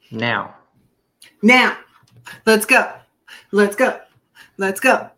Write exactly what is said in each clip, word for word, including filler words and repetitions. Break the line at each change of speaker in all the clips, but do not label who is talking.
Now.
Now. Let's go. Let's go. Let's go.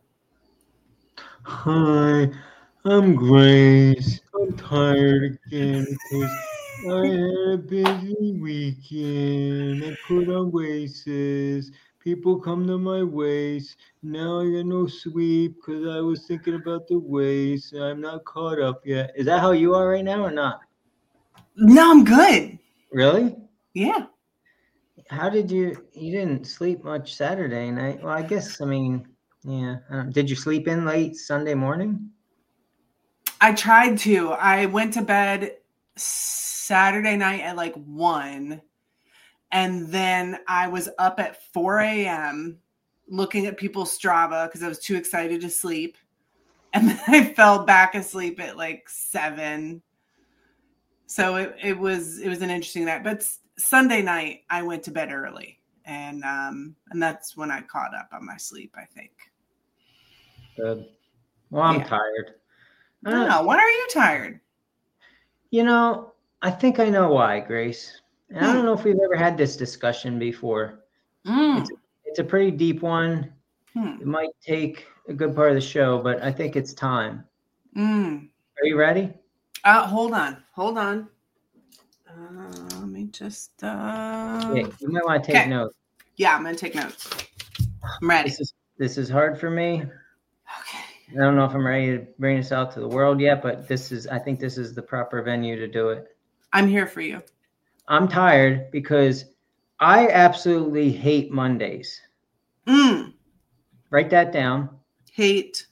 Hi, I'm Grace. I'm tired again because I had a busy weekend. I put on braces. People come to my waist. Now I got no sleep because I was thinking about the waist. I'm not caught up yet. Is that how you are right now or not?
No, I'm good.
Really?
Yeah.
How did you, you didn't sleep much Saturday night? Well, I guess, I mean, yeah. I don't- Did you sleep in late Sunday morning?
I tried to. I went to bed Saturday night at like one. And then I was up at four a.m. looking at people's Strava because I was too excited to sleep. And then I fell back asleep at like seven. So it, it was it was an interesting night. But Sunday night I went to bed early. And um and that's when I caught up on my sleep, I think.
Good. Well, I'm
Yeah.
tired.
I don't know. Why are you tired?
You know, I think I know why, Grace. And
Hmm.
I don't know if we've ever had this discussion before.
Mm.
It's it's a pretty deep one.
Hmm.
It might take a good part of the show, but I think it's time.
Mm.
Are you ready?
Uh, hold on. Hold on. Uh, let me just... Uh...
Yeah, you might want to take
Okay.
notes.
Yeah, I'm going to take notes. I'm ready.
This is, this is hard for me.
Okay.
I don't know if I'm ready to bring this out to the world yet, but this is, I think this is the proper venue to do it.
I'm here for you.
I'm tired because I absolutely hate Mondays.
Mm.
Write that down.
Hate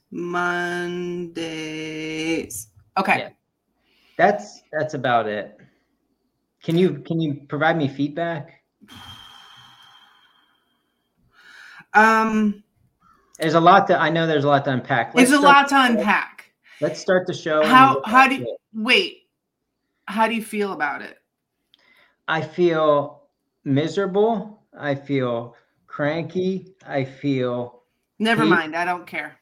Mondays. Okay.
Yeah. That's that's about it. Can you can you provide me feedback?
Um,
There's a lot to I know there's a lot to unpack.
There's a lot to unpack.
Let's start the show.
How how do you wait? How do you feel about it?
I feel miserable. I feel cranky. I feel
Never
hate.
mind. I don't care.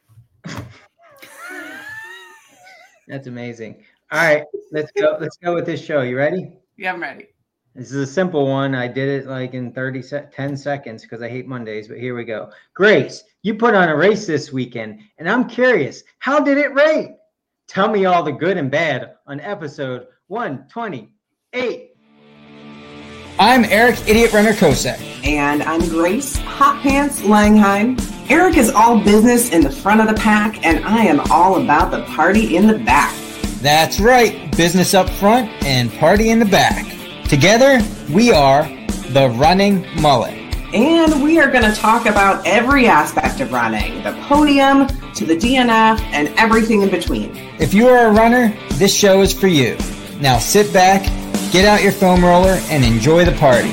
That's amazing. All right, let's go. Let's go with this show. You ready?
Yeah, I'm ready.
This is a simple one. I did it like in thirty, ten seconds because I hate Mondays, but here we go. Grace, you put on a race this weekend, and I'm curious, how did it rate? Tell me all the good and bad on episode one twenty-eight.
I'm Eric Idiot Runner Kosek.
And I'm Grace Hot Pants Langheim. Eric is all business in the front of the pack, and I am all about the party in the back.
That's right, business up front and party in the back. Together, we are the Running Mullet.
And we are going to talk about every aspect of running, the podium to the D N F and everything in between.
If you are a runner, this show is for you. Now sit back, get out your foam roller, and enjoy the party.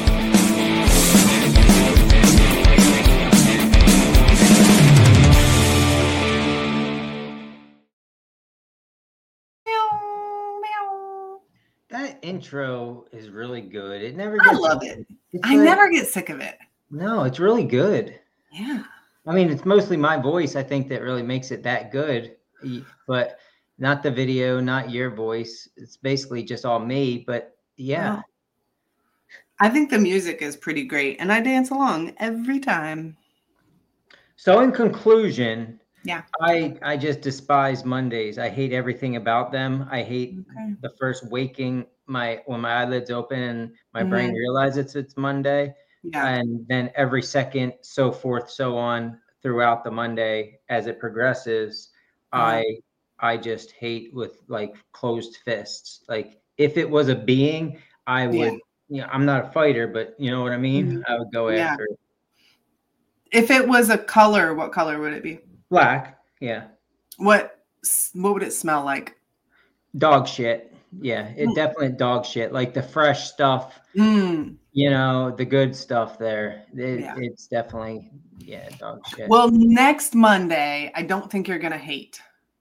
That intro is really good. It never
I
gets
love it.
it's
I
like-
never get sick of it.
No, it's really good.
Yeah.
I mean, it's mostly my voice, I think, that really makes it that good, but not the video, not your voice. It's basically just all me, but yeah.
Wow. I think the music is pretty great, and I dance along every time.
So in conclusion,
Yeah.
I I just despise Mondays. I hate everything about them. I hate
Okay.
the first waking my when my eyelids open and my
Mhm.
brain realizes it's Monday.
Yeah.
And then every second, so forth, so on throughout the Monday as it progresses,
Yeah.
I I just hate with like closed fists. Like if it was a being, I would,
Yeah.
you know, I'm not a fighter, but you know what I mean?
Mhm.
I would go
Yeah.
after it.
If it was a color, what color would it be?
Black, yeah.
What what would it smell like?
Dog shit. Yeah, it
Mm.
definitely dog shit. Like the fresh stuff,
Mm.
you know, the good stuff there. It,
Yeah.
It's definitely, yeah, dog shit.
Well, next Monday, I don't think you're gonna hate.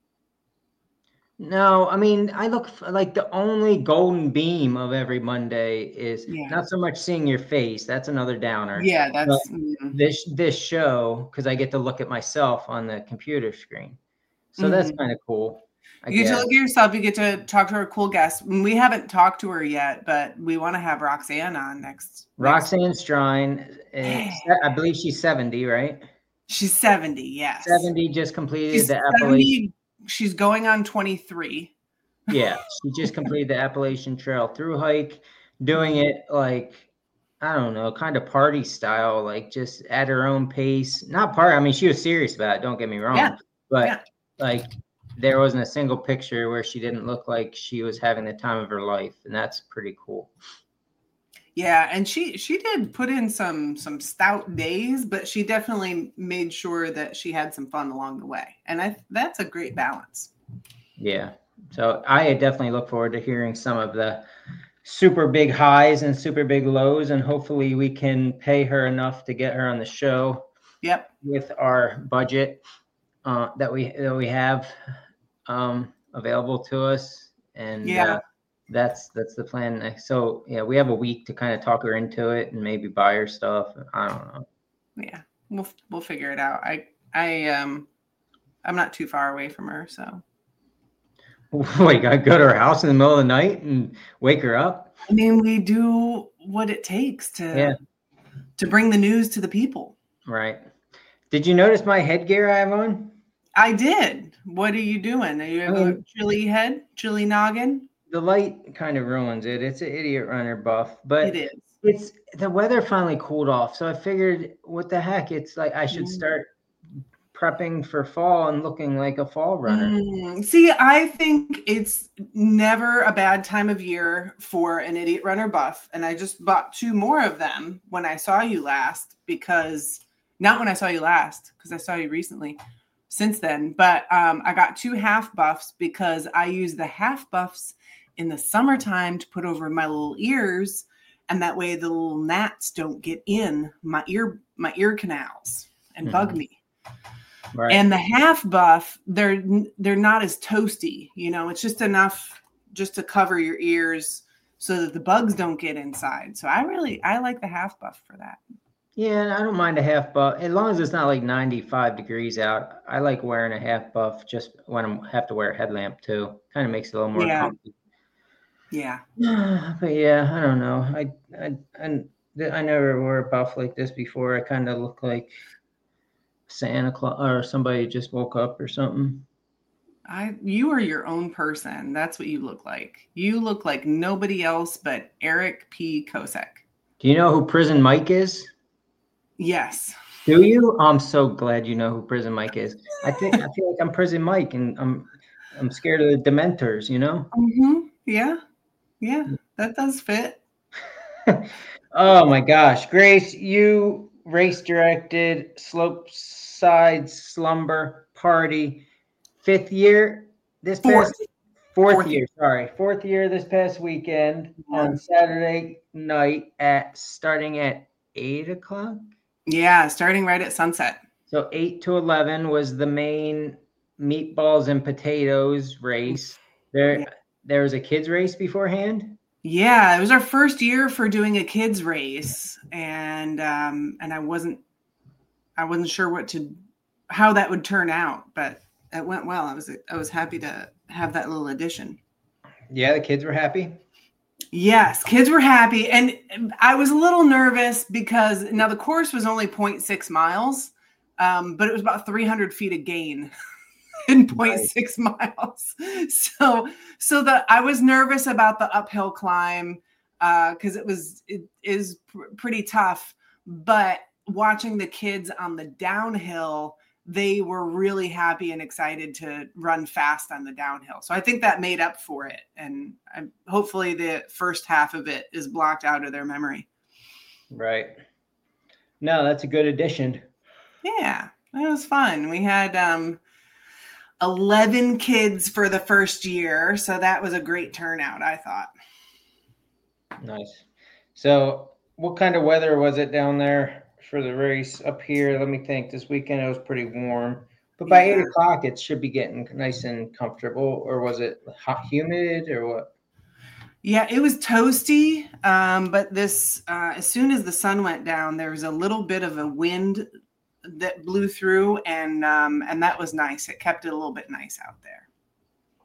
No, I mean, I look f- like the only golden beam of every Monday is
Yeah.
not so much seeing your face. That's another downer.
Yeah, that's
But
mm,
this this show, because I get to look at myself on the computer screen. So that's
Mhm.
kind of cool.
I
You get
guess.
to look at yourself. You get to talk to our cool guests. We haven't talked to her yet, but we want to have Roxanne on next.
Roxanne Strine, is,
Yeah.
I believe she's seventy, right?
She's seventy, yes.
seventy, just completed
She's
the Appalachian.
seventy. She's going on twenty-three.
Yeah, she just completed the Appalachian Trail through hike, doing it like, I don't know, kind of party style, like just at her own pace. Not party. I mean, she was serious about it. Don't get me wrong.
Yeah.
But
Yeah.
like, there wasn't a single picture where she didn't look like she was having the time of her life, and that's pretty cool.
Yeah, and she she did put in some some stout days, but she definitely made sure that she had some fun along the way, and I that's a great balance.
Yeah. So I definitely look forward to hearing some of the super big highs and super big lows, and hopefully we can pay her enough to get her on the show.
Yep.
With our budget uh, that we that we have um, available to us, and
Yeah.
uh, that's that's the plan. So yeah, we have a week to kind of talk her into it and maybe buy her stuff. I don't know.
Yeah, we'll we'll figure it out. I I um I'm not too far away from her, so.
Wait, gotta go to her house in the middle of the night and wake her up?
I mean, we do what it takes to
Yeah.
to bring the news to the people.
Right. Did you notice my headgear I have on?
I did. What are you doing? Are you have
I
a
mean-
chili head, chili noggin?
The light kind of ruins it. It's an idiot runner buff, but
It is.
it's the weather finally cooled off. So I figured, what the heck? It's like I should
Mm.
start prepping for fall and looking like a fall runner.
Mm, see, I think it's never a bad time of year for an idiot runner buff. And I just bought two more of them when I saw you last, because not when I saw you last, because I saw you recently since then. But um, I got two half buffs because I use the half buffs in the summertime to put over my little ears. And that way the little gnats don't get in my ear, my ear canals and
Mhm.
bug me.
Right.
And the half buff, they're they're not as toasty, you know. It's just enough just to cover your ears so that the bugs don't get inside. So I really I like the half buff for that.
Yeah, I don't mind a half buff as long as it's not like ninety-five degrees out. I like wearing a half buff just when I have to wear a headlamp too. Kind of makes it a little more
Yeah.
comfy.
Yeah.
But yeah, I don't know. I I I, I never wore a buff like this before. I kind of look like Santa Claus or somebody just woke up or something.
I you are your own person. That's what you look like. You look like nobody else but Eric P. Kosek.
Do you know who Prison Mike is?
Yes.
Do you? I'm so glad you know who Prison Mike is. I think I feel like I'm Prison Mike, and I'm I'm scared of the Dementors. You know?
Mm-hmm. Yeah. Yeah. That does fit.
Oh my gosh, Grace, you race directed Slopeside Slumber Party, fifth year this
Fourth.
past fourth,
Fourth
year, sorry, fourth year this past weekend
Yeah.
on Saturday night at starting at eight o'clock.
Yeah. Starting right at sunset.
So eight to eleven was the main meatballs and potatoes race. There,
Yeah.
there was a kids race beforehand.
Yeah, it was our first year for doing a kids race, and um, and I wasn't I wasn't sure what to how that would turn out, but it went well. I was I was happy to have that little addition.
Yeah, the kids were happy.
Yes, kids were happy, and I was a little nervous because now the course was only zero point six miles, um, but it was about three hundred feet of gain in zero point six miles. So, so the I was nervous about the uphill climb because uh, it was it is pr- pretty tough. But watching the kids on the downhill, they were really happy and excited to run fast on the downhill. So I think that made up for it. And I, hopefully the first half of it is blocked out of their memory.
Right. No, that's a good addition.
Yeah, it was fun. We had um, eleven kids for the first year. So that was a great turnout, I thought.
Nice. So what kind of weather was it down there for the race up here? Let me think. This weekend it was pretty warm. But by
Yeah.
eight o'clock, it should be getting nice and comfortable. Or was it hot, humid, or what?
Yeah, it was toasty. Um, but this, uh, as soon as the sun went down, there was a little bit of a wind that blew through, and um, and that was nice. It kept it a little bit nice out there.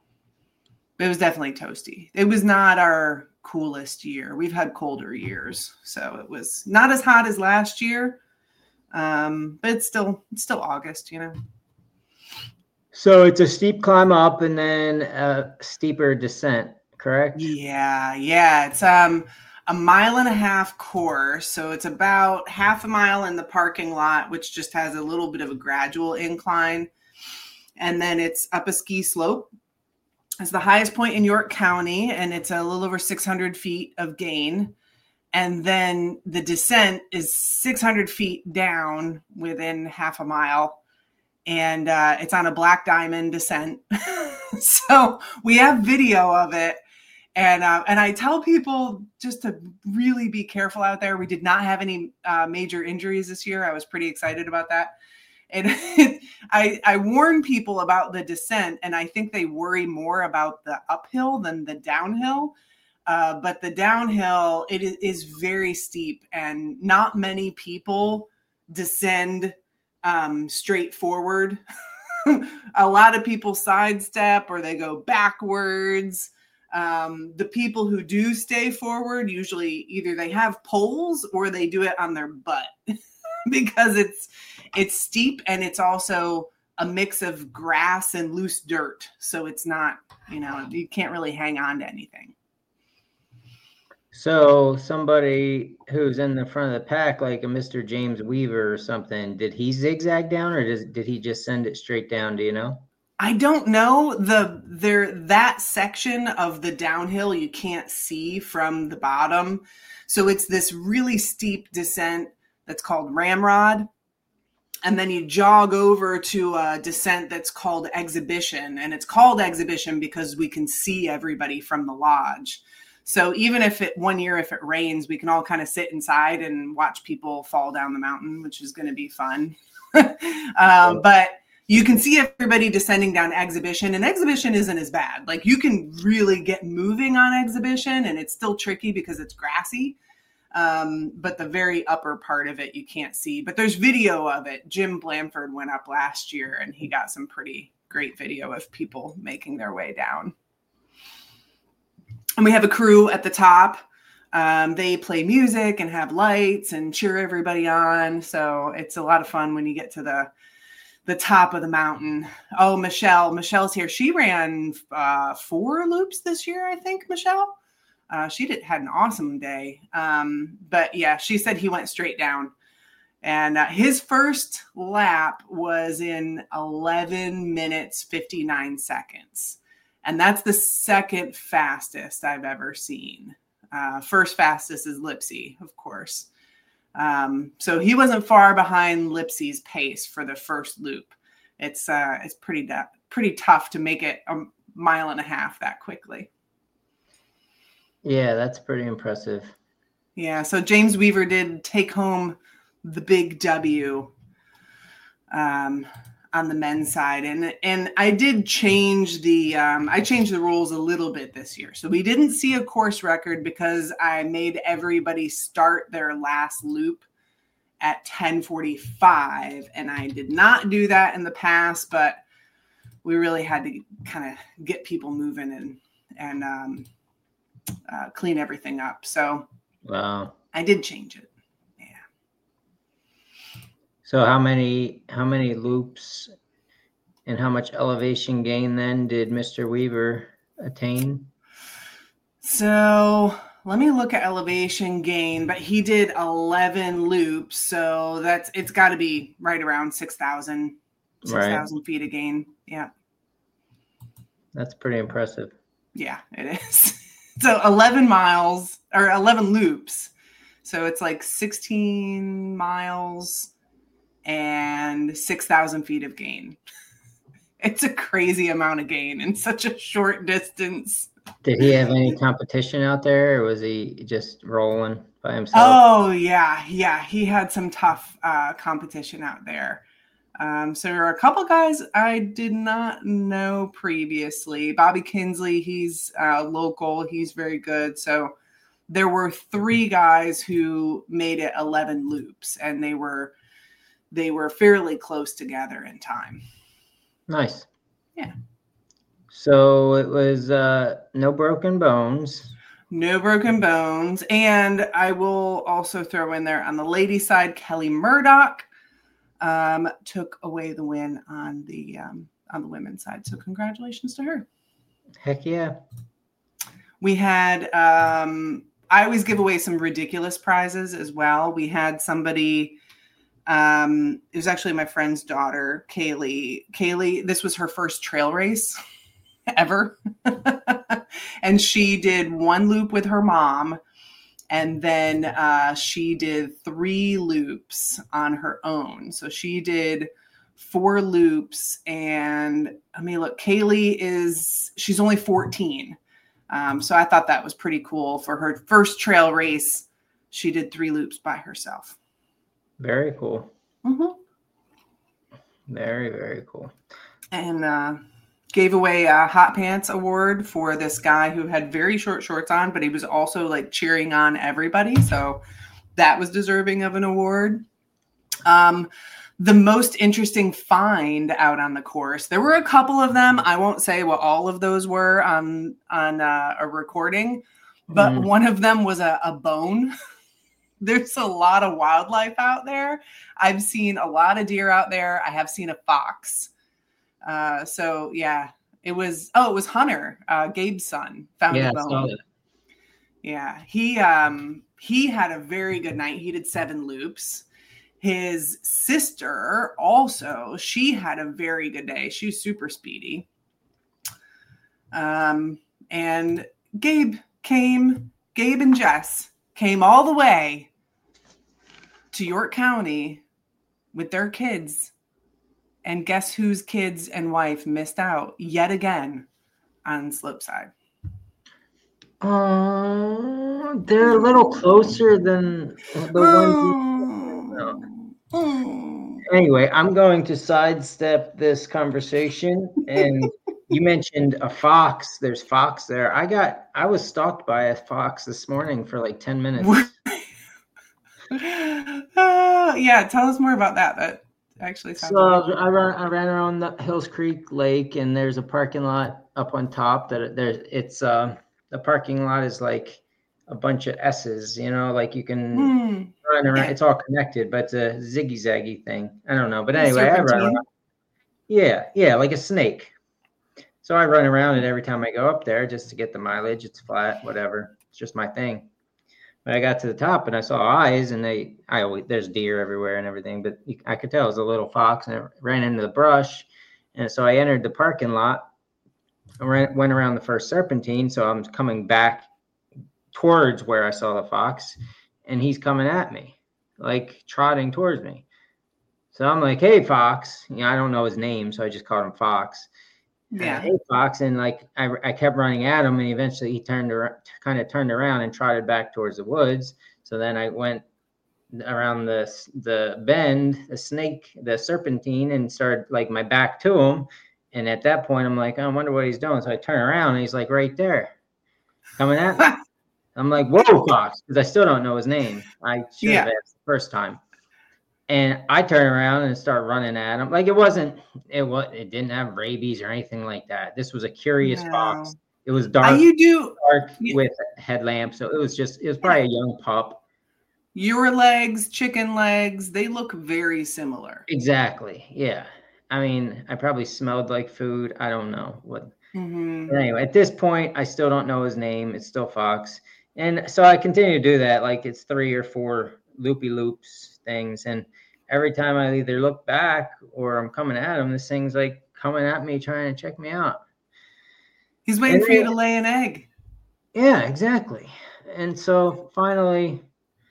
it was definitely toasty. It was not our coolest year. We've had colder years, so it was not as hot as last year. Um, but it's still it's still August, you know.
So it's a steep climb up and then a steeper descent, correct?
Yeah, yeah. It's um a mile and a half course, so it's about half a mile in the parking lot, which just has a little bit of a gradual incline, and then it's up a ski slope. It's the highest point in York County, and it's a little over six hundred feet of gain. And then the descent is six hundred feet down within half a mile. And uh, it's on a black diamond descent. So we have video of it. And uh, and I tell people just to really be careful out there. We did not have any uh, major injuries this year. I was pretty excited about that. And I, I warn people about the descent, and I think they worry more about the uphill than the downhill. Uh, but the downhill, it is, is very steep, and not many people descend um, straight forward. A lot of people sidestep or they go backwards. Um, the people who do stay forward, usually either they have poles or they do it on their butt because it's it's steep, and it's also a mix of grass and loose dirt. So it's not, you know, you can't really hang on to anything.
So somebody who's in the front of the pack, like a Mister James Weaver or something, did he zigzag down, or does, did he just send it straight down? Do you know?
I don't know. The there that section of the downhill you can't see from the bottom. So it's this really steep descent that's called Ramrod. And then you jog over to a descent that's called Exhibition. And it's called Exhibition because we can see everybody from the lodge. So even if it one year, if it rains, we can all kind of sit inside and watch people fall down the mountain, which is going to be fun. um, but you can see everybody descending down Exhibition, and Exhibition isn't as bad. Like, you can really get moving on Exhibition, and it's still tricky because it's grassy. Um, but the very upper part of it, you can't see, but there's video of it. Jim Blanford went up last year, and he got some pretty great video of people making their way down. And we have a crew at the top. Um, they play music and have lights and cheer everybody on. So it's a lot of fun when you get to the the top of the mountain. Oh, Michelle, Michelle's here. She ran uh, four loops this year, I think, Michelle. Uh, she did had an awesome day. Um, but yeah, she said he went straight down. And uh, his first lap was in eleven minutes, fifty-nine seconds. And that's the second fastest I've ever seen. Uh, first fastest is Lipsy, of course. Um, so he wasn't far behind Lipsy's pace for the first loop. It's uh, it's pretty da- pretty tough to make it a mile and a half that quickly.
Yeah, that's pretty impressive.
Yeah, so James Weaver did take home the big W um, on the men's side, and and I did change the um, I changed the rules a little bit this year. So we didn't see a course record because I made everybody start their last loop at ten forty-five, and I did not do that in the past, but we really had to kind of get people moving and and um, uh, clean everything up. So
wow,
I did change it.
So how many how many loops and how much elevation gain then did Mister Weaver attain?
So let me look at elevation gain, but he did eleven loops. So that's, it's got to be right around six thousand, six thousand right. feet of gain. Yeah.
That's pretty impressive.
Yeah, it is. So eleven miles or eleven loops. So it's like sixteen miles and six thousand feet of gain. It's a crazy amount of gain in such a short distance.
Did he have any competition out there, or was he just rolling by himself?
Oh, yeah. Yeah. He had some tough uh, competition out there. Um, so there are a couple guys I did not know previously. Bobby Kinsley, he's uh, local. He's very good. So there were three guys who made it eleven loops, and they were They were fairly close together in time.
Nice.
Yeah.
So it was uh, no broken bones.
No broken bones. And I will also throw in there on the lady side, Kelly Murdoch um, took away the win on the um, on the women's side. So congratulations to her.
Heck yeah.
We had, um, I always give away some ridiculous prizes as well. We had somebody, um, it was actually my friend's daughter, Kaylee. Kaylee, this was her first trail race ever. And she did one loop with her mom. And then uh, she did three loops on her own. So she did four loops. And I mean, look, Kaylee is, she's only fourteen. Um, so I thought that was pretty cool for her first trail race. She did three loops by herself.
Very cool.
Mm-hmm.
Very, very cool.
And uh, gave away a hot pants award for this guy who had very short shorts on, but he was also like cheering on everybody. So that was deserving of an award. Um, the most interesting find out on the course, there were a couple of them. I won't say what all of those were on, on uh, a recording, but mm. one of them was a, a bone. There's a lot of wildlife out there. I've seen a lot of deer out there. I have seen a fox. Uh, so yeah, it was, oh, it was Hunter, uh, Gabe's son, found
yeah,
a bone. Yeah. He, um, he had a very good night. He did seven loops. His sister also, she had a very good day. She was super speedy. Um, and Gabe came, Gabe and Jess came all the way to York County with their kids. And guess whose kids and wife missed out yet again on Slopeside?
Oh, they're a little closer than the ones.
Oh.
Anyway, I'm going to sidestep this conversation. And you mentioned a fox. There's fox there. I got. I was stalked by a fox this morning for like ten minutes.
uh, yeah, tell us more about that. That. Actually,
so I ran, I ran around the Hills Creek Lake, and there's a parking lot up on top that there's it's uh the parking lot is like a bunch of S's, you know, like you can mm. run around. Yeah. It's all connected, but it's a ziggy zaggy thing. I don't know, but anyway, I run around. Yeah, yeah, like a snake. So I run around it every time I go up there just to get the mileage. It's flat, whatever. It's just my thing. But I got to the top and I saw eyes, and they, I always, there's deer everywhere and everything, but I could tell it was a little fox, and it ran into the brush. And so I entered the parking lot, I ran, went around the first serpentine. So I'm coming back towards where I saw the fox, and he's coming at me, like trotting towards me. So I'm like, hey, Fox. You know, I don't know his name, so I just called him Fox.
Yeah.
Uh, hey, Fox. And like, I, I kept running at him, and eventually he turned around, kind of turned around and trotted back towards the woods. So then I went around the the bend, the snake, the serpentine, and started like my back to him. And at that point, I'm like, oh, I wonder what he's doing. So I turn around, and he's like right there, coming at me. I'm like, whoa, Fox, because I still don't know his name. I should have yeah. asked the first time. And I turn around and start running at him. Like it wasn't, it was, it didn't have rabies or anything like that. This was a curious no. fox. It was dark,
uh, you do,
dark you, with a headlamp. So it was just, it was probably a young pup.
Your legs, chicken legs, they look very similar.
Exactly. Yeah. I mean, I probably smelled like food. I don't know what. Mm-hmm. But anyway, at this point, I still don't know his name. It's still Fox. And so I continue to do that. Like it's three or four loopy loops things. And every time I either look back or I'm coming at him, this thing's like coming at me, trying to check me out.
He's waiting and for then, you to lay an egg.
Yeah, exactly. And so finally,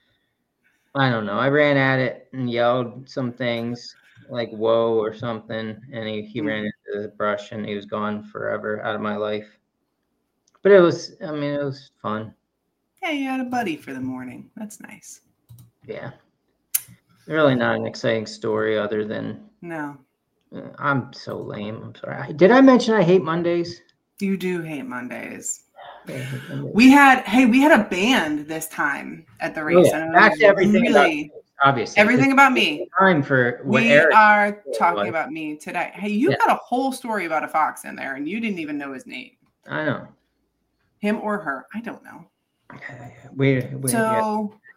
I don't know. I ran at it and yelled some things like whoa or something. And he, he mm-hmm. ran into the brush, and he was gone forever out of my life. But it was, I mean, it was fun.
Yeah, you had a buddy for the morning. That's nice.
Yeah. Really not an exciting story other than.
No.
Uh, I'm so lame. I'm sorry. Did I mention I hate Mondays?
You do hate Mondays. Hate Mondays. We had, hey, we had a band this time at the race.
Oh, yeah. Back to everything
really,
obviously.
Everything about me.
Time for what
we
Eric
are talking
like.
about me today. Hey, you
Yeah.
got a whole story about a fox in there, and you didn't even know his name.
I know.
Him or her, I don't know.
Okay. We, we
So, yeah.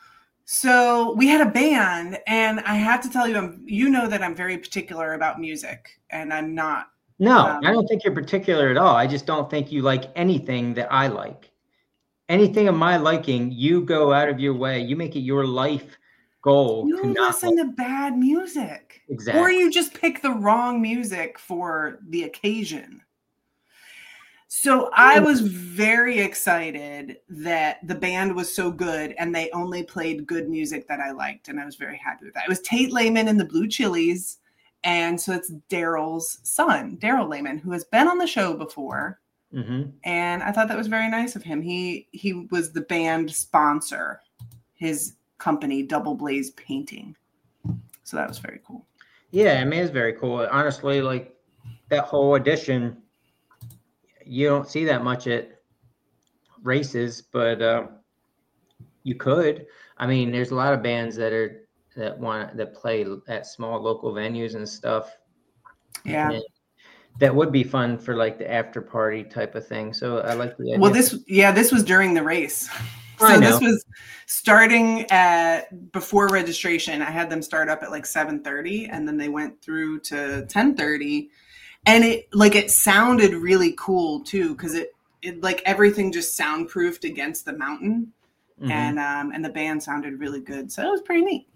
so we had a band, and I have to tell you, I'm, you know that I'm very particular about music, and I'm not.
No,
um,
I don't think you're particular at all. I just don't think you like anything that I like. Anything of my liking, you go out of your way. You make it your life goal
You
to not
listen to bad music.
Exactly.
Or you just pick the wrong music for the occasion. So I was very excited that the band was so good and they only played good music that I liked. And I was very happy with that. It was Tate Lehman and the Blue Chilies. And so it's Daryl's son, Daryl Lehman, who has been on the show before.
Mm-hmm.
And I thought that was very nice of him. He he was the band sponsor, his company, Double Blaze Painting. So that was very cool.
Yeah, I mean, it's very cool. Honestly, like that whole edition, you don't see that much at races, but uh, you could. I mean, there's a lot of bands that are that want that play at small local venues and stuff.
Yeah,
and that would be fun for like the after party type of thing. So I like the idea.
Well, this yeah, this was during the race. So
I know.
This was starting at before registration. I had them start up at like seven thirty, and then they went through to ten thirty. And it like it sounded really cool too, because it it like everything just soundproofed against the mountain,
Mhm.
and um and the band sounded really good. So it was pretty neat.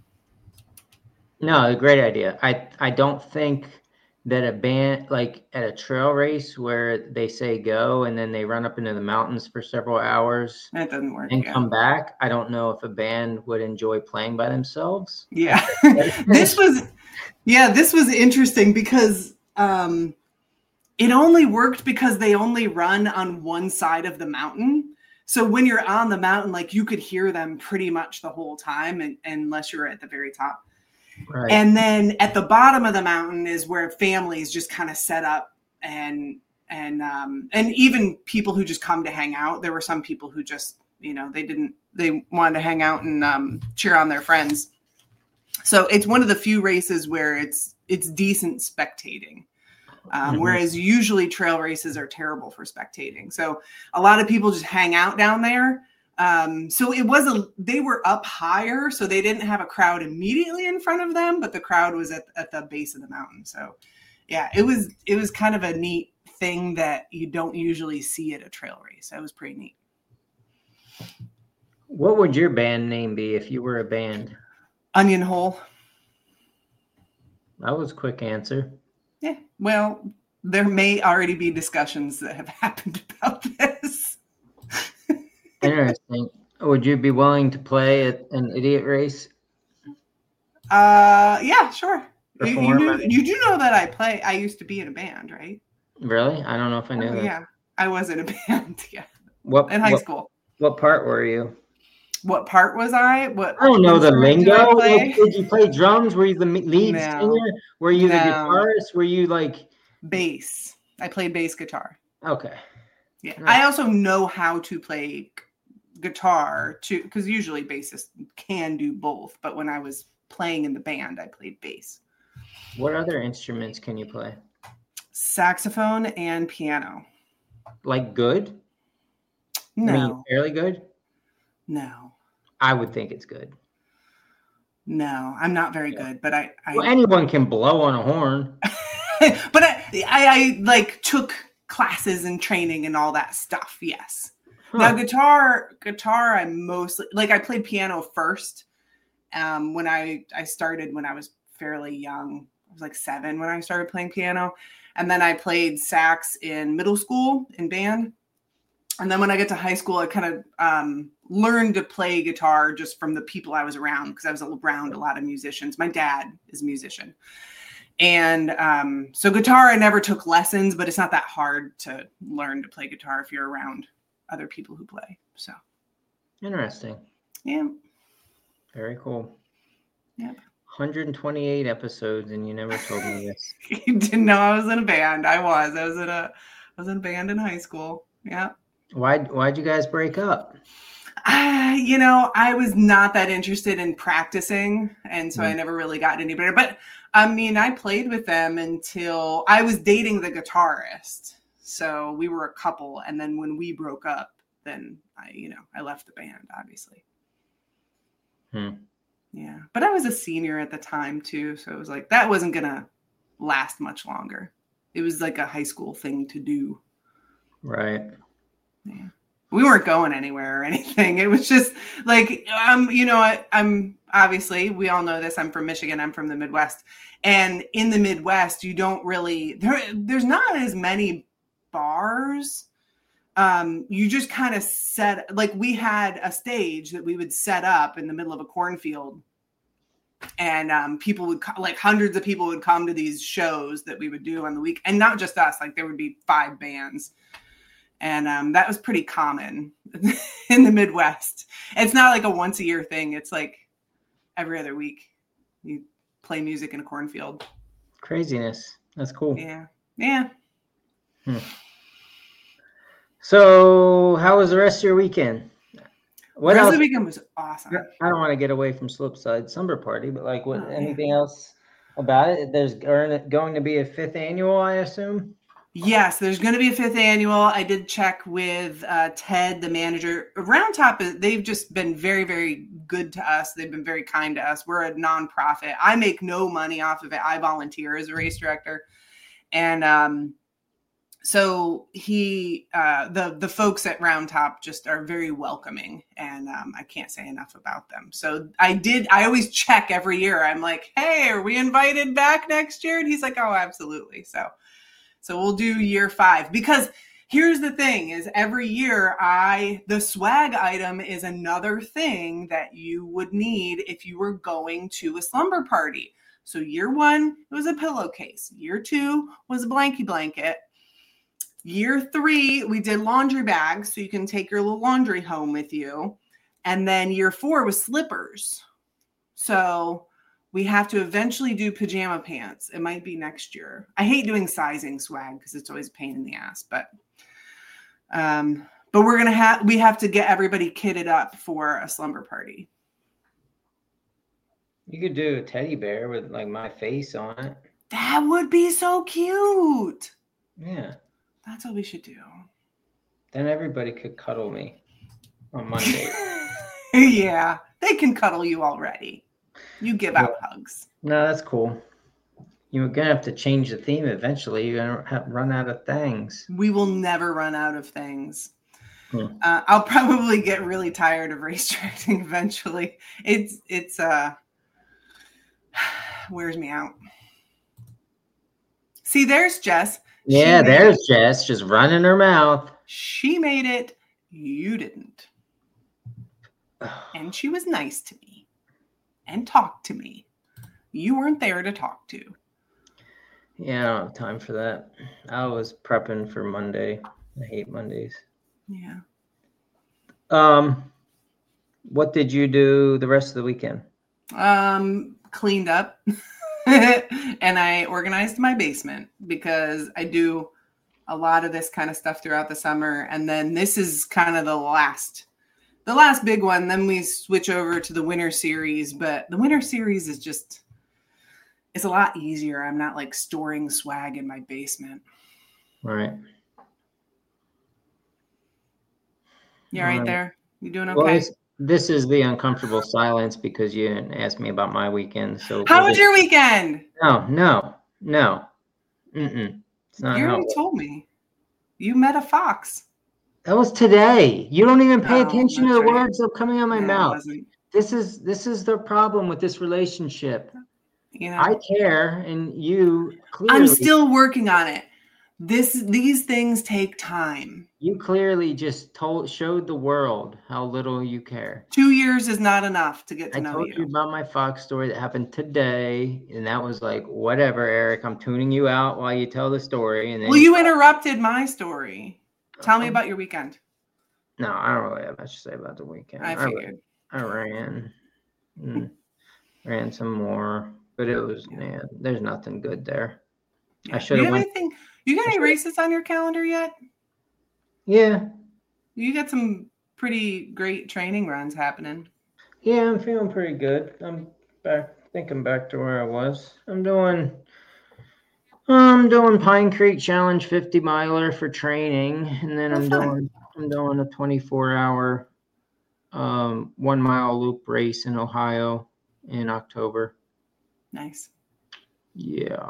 No, a great idea. I I don't think that a band like at a trail race where they say go and then they run up into the mountains for several hours
That doesn't work.
and
yeah.
come back. I don't know if a band would enjoy playing by themselves.
Yeah. This was, yeah, this was interesting because um, it only worked because they only run on one side of the mountain. So when you're on the mountain, like you could hear them pretty much the whole time, and, unless you're at the very top.
Right.
And then at the bottom of the mountain is where families just kind of set up, and and um, and even people who just come to hang out. There were some people who just, you know, they didn't they wanted to hang out and um, cheer on their friends. So it's one of the few races where it's it's decent spectating. Um,
Mhm.
Whereas usually trail races are terrible for spectating. So a lot of people just hang out down there. Um, so it was a, they were up higher, so they didn't have a crowd immediately in front of them, but the crowd was at, at the base of the mountain. So yeah, it was, it was kind of a neat thing that you don't usually see at a trail race. It was pretty neat.
What would your band name be if you were a band?
Onion Hole.
That was a quick answer.
Yeah. Well, there may already be discussions that have happened about this.
Interesting. Would you be willing to play at an idiot race?
Uh, yeah, sure. You, you,
Perform,
knew,
I mean.
you do know that I play. I used to be in a band, right?
Really? I don't know if I knew
Oh,
that.
yeah, I was in a band. Yeah,
What
in high
what,
school.
what part were you?
What part was I? What
I don't know the
instrument did I
lingo.
play?
Like, did you play drums? Were you the m- lead
No.
singer? Were you the
No.
guitarist? Were you like
Bass. I played bass guitar.
okay?
Yeah,
Nice.
I also know how to play g- guitar too, because usually bassists can do both. But when I was playing in the band, I played bass,
What other instruments can you play?
saxophone, and piano.
Like good? I
No,
mean, fairly good.
no,
I would think it's good.
no. I'm not very
Yeah.
good, but I. I
Well, anyone can blow on a horn.
but I, I, I like took classes and training and all that stuff. Yes.
Huh.
Now guitar, guitar. I mostly like. I played piano first. Um, when I I started when I was fairly young. I was like seven when I started playing piano, and then I played sax in middle school in band. And then when I get to high school, I kind of um, learned to play guitar just from the people I was around, because I was around a lot of musicians. My dad is a musician. And um, so guitar, I never took lessons, but it's not that hard to learn to play guitar if you're around other people who play. So,
Interesting.
yeah.
Very cool.
Yep.
one hundred twenty-eight episodes, and you never told me this.
You didn't know I was in a band. I was. I was in a I was in a band in high school. Yeah.
Why? Why'd you guys break up?
Uh, you know, I was not that interested in practicing, and so mm. I never really got any better. But I mean, I played with them until I was dating the guitarist. So we were a couple, and then when we broke up, then I, you know, I left the band, obviously.
Hmm.
Yeah, but I was a senior at the time too, so it was like that wasn't gonna last much longer. It was like a high school thing to do.
Right.
Yeah. We weren't going anywhere or anything. It was just like, um, you know, I, I'm obviously, we all know this. I'm from Michigan. I'm from the Midwest. And in the Midwest, you don't really, there, there's not as many bars. Um, you just kind of set, like we had a stage that we would set up in the middle of a cornfield. And um, people would, like hundreds of people would come to these shows that we would do on the week. And not just us, like there would be five bands. And um, that was pretty common in the Midwest. It's not like a once a year thing. It's like every other week you play music in a cornfield.
Craziness. That's cool.
Yeah. Yeah.
Hmm. So how was the rest of your weekend?
What the rest else? Of the weekend was awesome.
I don't want to get away from Slipside Slumber Party, but like what, oh, anything yeah. else about it? There's going to be a fifth annual, I assume?
Yes, there's going to be a fifth annual. I did check with uh, Ted, the manager. Round Top, they've just been very, very good to us. They've been very kind to us. We're a nonprofit. I make no money off of it. I volunteer as a race director. And um, so he, uh, the, the folks at Round Top just are very welcoming. And um, I can't say enough about them. So I did, I always check every year. I'm like, hey, are we invited back next year? And he's like, oh, absolutely. So So we'll do year five, because here's the thing is every year I, the swag item is another thing that you would need if you were going to a slumber party. So year one, it was a pillowcase. Year two was a blankie blanket. Year three, we did laundry bags. So you can take your little laundry home with you. And then year four was slippers. So we have to eventually do pajama pants. It might be next year. I hate doing sizing swag because it's always a pain in the ass, but um, but we're gonna have we have to get everybody kitted up for a slumber party.
You could do a teddy bear with like my face on it.
That would be so cute.
Yeah.
That's what we should do.
Then everybody could cuddle me on Monday.
Yeah, they can cuddle you already. You give out yeah. hugs.
No, that's cool. You're going to have to change the theme eventually. You're going to have run out of things.
We will never run out of things.
Hmm.
Uh, I'll probably get really tired of race directing eventually. It's, it's, uh, wears me out. See, there's Jess.
Yeah, there's it. Jess just running her mouth.
She made it. You didn't. And she was nice to me. And talk to me. You weren't there to talk to.
Yeah, I don't have time for that. I was prepping for Monday. I hate Mondays.
Yeah.
Um, what did you do the rest of the weekend?
Um, cleaned up. And I organized my basement because I do a lot of this kind of stuff throughout the summer. And then this is kind of the last The last big one, then we switch over to the winter series, but the winter series is just, it's a lot easier. I'm not like storing swag in my basement.
Right.
You all right there? You doing okay?
Well, this, this is the uncomfortable silence because you didn't ask me about my weekend. So
how was your weekend?
No, no, no. Mm-mm. It's not
you already told me. You met a fox.
That was today. You don't even pay
oh,
attention to the
right.
words that are coming out of my
no,
mouth. This is this is the problem with this relationship.
You know,
I care, and you clearly.
I'm still working on it. This these things take time.
You clearly just told showed the world how little you care.
Two years is not enough to get to
I
know
told
you.
you about my Fox story that happened today, and that was like, whatever, Eric. I'm tuning you out while you tell the story, and then
well, you interrupted my story. Tell me about your weekend.
No, I don't really have much to say about the weekend.
I figured.
I, I ran, mm, ran some more, but it was man. There's nothing good there.
Yeah.
I should have.
You have anything? You got any races on your calendar yet?
Yeah.
You got some pretty great training runs happening.
Yeah, I'm feeling pretty good. I'm back, thinking back to where I was. I'm doing, I'm doing Pine Creek Challenge fifty miler for training, and then
Oh,
I'm
fun.
doing, I'm doing a twenty-four hour, um, one mile loop race in Ohio in October.
Nice.
Yeah,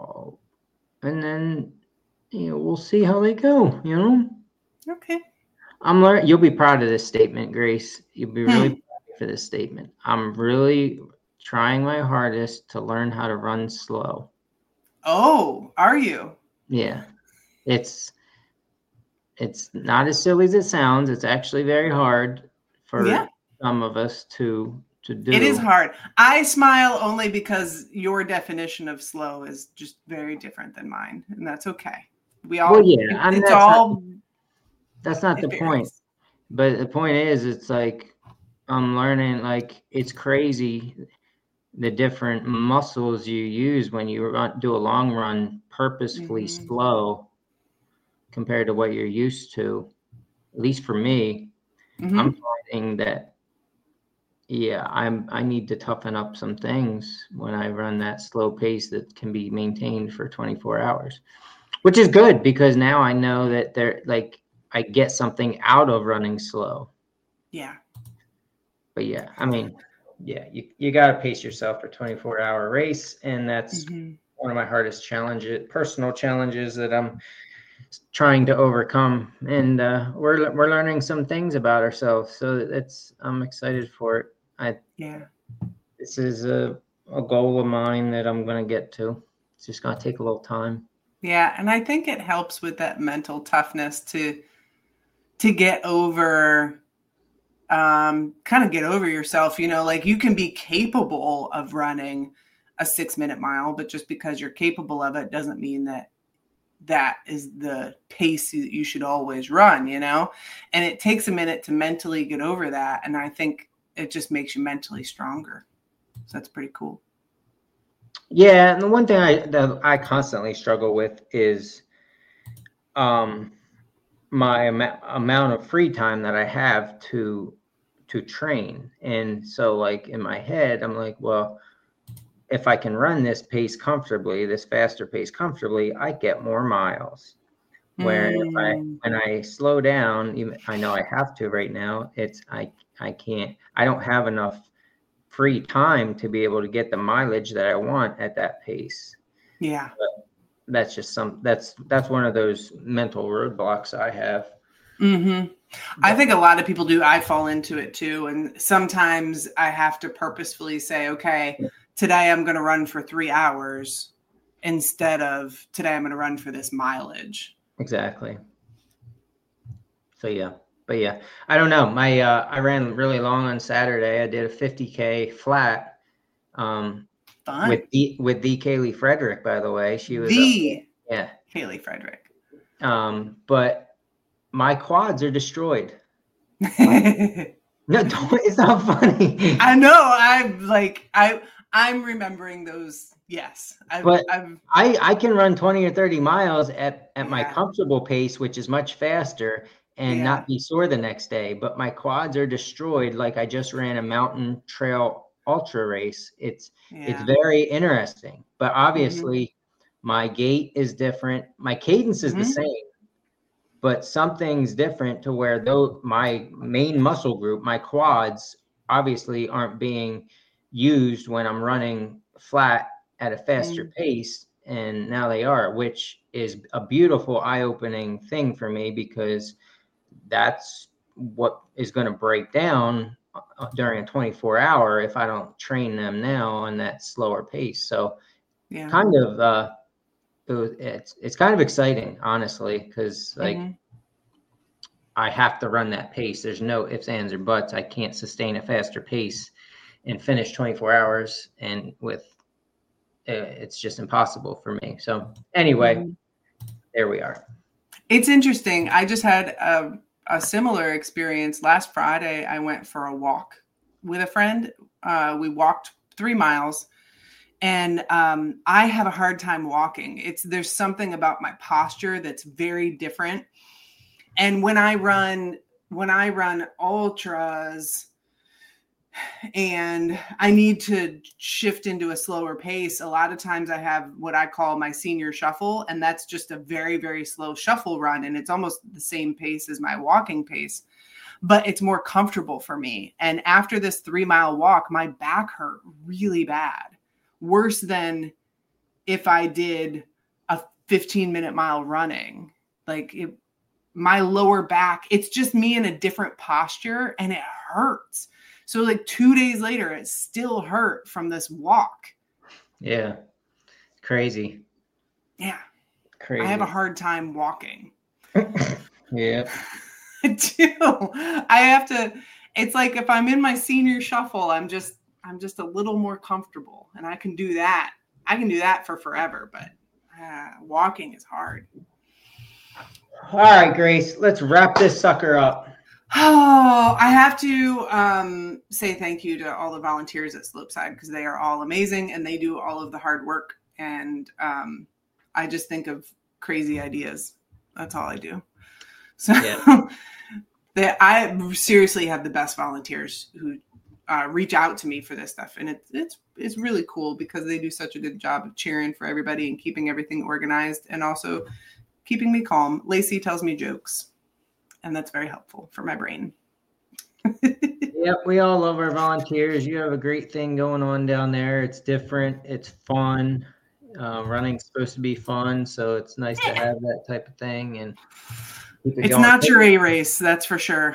and then you know we'll see how they go. You know.
Okay.
I'm learning. You'll be proud of this statement, Grace. You'll be really
Hmm.
proud for this statement. I'm really trying my hardest to learn how to run slow.
Oh, are you?
Yeah, it's it's not as silly as it sounds. It's actually very hard for
Yeah.
some of us to to do.
It is hard. I smile only because your definition of slow is just very different than mine, and that's okay. We all.
Well, yeah, I mean,
it's
that's not-
all.
That's not the
it
point.
varies.
But the point is, it's like I'm learning. Like it's crazy the different muscles you use when you run, do a long run purposefully
Mhm.
slow compared to what you're used to. At least for me,
Mhm.
I'm finding that, yeah, I'm I need to toughen up some things when I run that slow pace that can be maintained for twenty-four hours, which is good because now I know that they're like I get something out of running slow.
Yeah.
But yeah, I mean, yeah, you, you got to pace yourself for twenty-four hour race. And that's
Mhm.
one of my hardest challenges, personal challenges that I'm trying to overcome. And uh, we're, we're learning some things about ourselves. So it's, I'm excited for it. I,
Yeah.
this is a, a goal of mine that I'm going to get to. It's just going to take a little time.
Yeah, and I think it helps with that mental toughness to to get over um kind of get over yourself, you know, like you can be capable of running a six minute mile, but just because you're capable of it doesn't mean that that is the pace that you should always run, you know? And it takes a minute to mentally get over that. And I think it just makes you mentally stronger. So that's pretty cool.
Yeah, and the one thing I that I constantly struggle with is um my am- amount of free time that I have to to train. And so like in my head, I'm like, well, if I can run this pace comfortably, this faster pace comfortably, I get more miles. Where if I
Mm.
when I slow down, even I know I have to right now, it's I I can't I don't have enough free time to be able to get the mileage that I want at that pace.
Yeah.
But that's just some that's that's one of those mental roadblocks I have.
Mm-hmm. I think a lot of people do. I fall into it too. And sometimes I have to purposefully say, okay, today I'm going to run for three hours instead of today I'm going to run for this mileage.
Exactly. So yeah, but yeah, I don't know. My uh, I ran really long on Saturday. I did a fifty K flat um,
Fun.
with the with the Kaylee Frederick, by the way. She was
the
up, yeah.
Kaylee Frederick.
Um, but my quads are destroyed.
I
No, don't, it's not funny.
know. I'm like I I'm remembering those. Yes, I've,
But
I've
I I can run twenty or thirty miles at at my
Yeah.
comfortable pace, which is much faster, and
Yeah.
not be sore the next day. But my quads are destroyed. Like I just ran a mountain trail ultra race. It's it's
yeah.
very interesting. But obviously, my gait is different. My cadence is the
Mhm.
same, but something's different to where though my main muscle group, my quads, obviously aren't being used when I'm running flat at a faster
Mm.
pace, and now they are, which is a beautiful eye-opening thing for me because that's what is going to break down during a twenty-four hour if I don't train them now on that slower pace. So
Yeah.
kind of uh it was, it's it's kind of exciting, honestly, because like
Mhm.
I have to run that pace. There's no ifs, ands, or buts. I can't sustain a faster pace and finish twenty-four hours, and with uh, it's just impossible for me. So anyway,
Mhm.
there we are.
It's interesting. I just had a, a similar experience last Friday. I went for a walk with a friend. Uh, we walked three miles, and um, I have a hard time walking. It's there's something about my posture that's very different. And when I run when I run ultras and I need to shift into a slower pace, a lot of times I have what I call my senior shuffle, and that's just a very, very slow shuffle run. And it's almost the same pace as my walking pace, but it's more comfortable for me. And after this three mile walk, my back hurt really bad, worse than if I did a fifteen minute mile running. Like it, my lower back, it's just me in a different posture and it hurts. So like two days later, it still hurt from this walk.
Yeah. Crazy.
Yeah.
Crazy.
I have a hard time walking.
Yeah.
I do. I have to, it's like if I'm in my senior shuffle, I'm just, I'm just a little more comfortable and I can do that. I can do that for forever, but uh, walking is hard.
All right, Grace, let's wrap this sucker up.
Oh, I have to um, say thank you to all the volunteers at Slopeside because they are all amazing and they do all of the hard work. And um, I just think of crazy ideas. That's all I do. So yeah. that I seriously have the best volunteers who uh, reach out to me for this stuff. And it's, it's, it's really cool because they do such a good job of cheering for everybody and keeping everything organized and also keeping me calm. Lacey tells me jokes. And that's very helpful for my brain.
Yep, we all love our volunteers. You have a great thing going on down there. It's different. It's fun. Uh, running's supposed to be fun, so it's nice to have that type of thing. And keep it
it's
going.
Not your A race, that's for sure.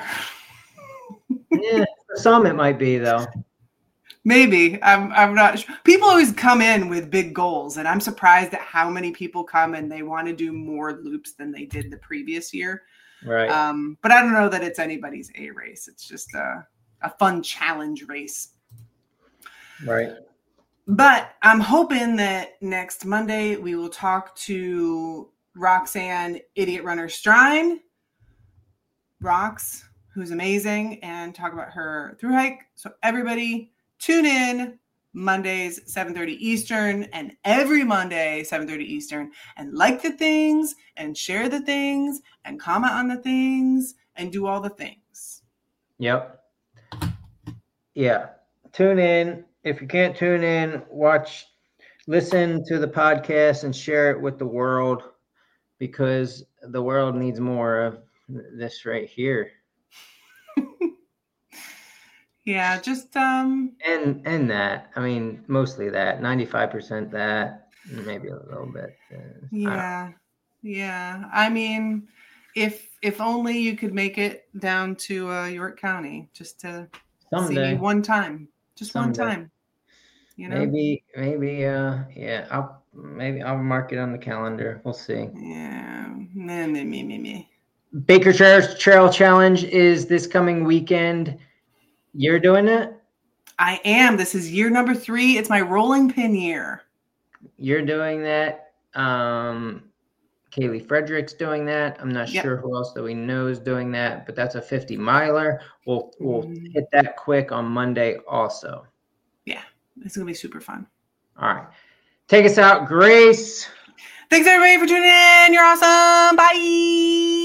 Yeah, for some it might be though.
Maybe. I'm I'm not sure. People always come in with big goals, and I'm surprised at how many people come and they want to do more loops than they did the previous year.
Right.
Um, but I don't know that it's anybody's A race. It's just a, a fun challenge race.
Right.
But I'm hoping that next Monday we will talk to Roxanne Idiot Runner Strine, Rox, who's amazing, and talk about her through hike. So everybody tune in Mondays, seven thirty Eastern, and every Monday, seven thirty Eastern, and like the things, and share the things, and comment on the things, and do all the things.
Yep. Yeah. Tune in. If you can't tune in, watch, listen to the podcast and share it with the world because the world needs more of this right here.
Yeah, just um
and and that. I mean, mostly that. ninety-five percent that, maybe a little bit. Uh,
yeah. I yeah. I mean, if if only you could make it down to uh, York County just to
someday.
see me one time. Just
someday.
one time. You know?
Maybe maybe uh yeah, I'll maybe I'll mark it on the calendar. We'll see.
Yeah. Me me me me me.
Baker Trail Trail Challenge is this coming weekend. You're doing it?
I am. This is year number three. It's my rolling pin year.
You're doing that. Um, Kaylee Frederick's doing that. I'm not yep. sure who else that we know is doing that, but that's a fifty miler. We'll we'll mm. hit that quick on Monday also.
Yeah, it's gonna be super fun.
All right, take us out, Grace.
Thanks everybody for tuning in. You're awesome. Bye.